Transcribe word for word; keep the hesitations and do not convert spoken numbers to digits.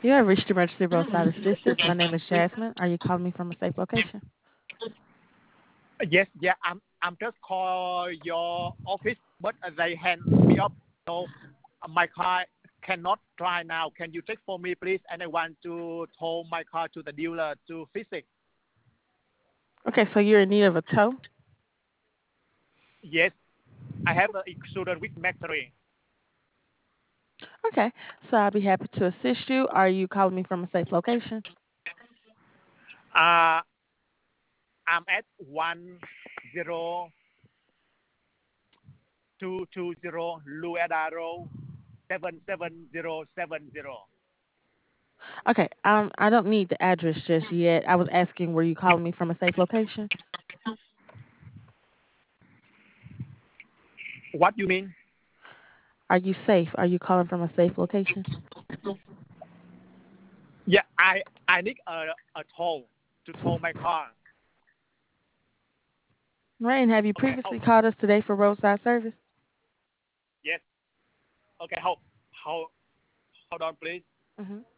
You have reached emergency roadside assistance. My name is Jasmine. Are you calling me from a safe location? Yes, yeah, I'm I'm just call your office, but they hand me up. So uh, my car cannot drive now. Can you check for me, please? And I want to tow my car to the dealer to fix it. Okay, so you're in need of a tow? Yes, I have an insurance with Mercury. Okay, so I'll be happy to assist you. Are you calling me from a safe location? Uh, I'm at one zero two two zero Lueda Road seven seven zero seven zero. Okay, um, I don't need the address just yet. I was asking, were you calling me from a safe location? What you mean? Are you safe? Are you calling from a safe location? Yeah, I I need a a tow to tow my car. Right, and have you Okay, previously hold. called us today for roadside service? Yes. Okay, hold hold hold on, please. Mm-hmm.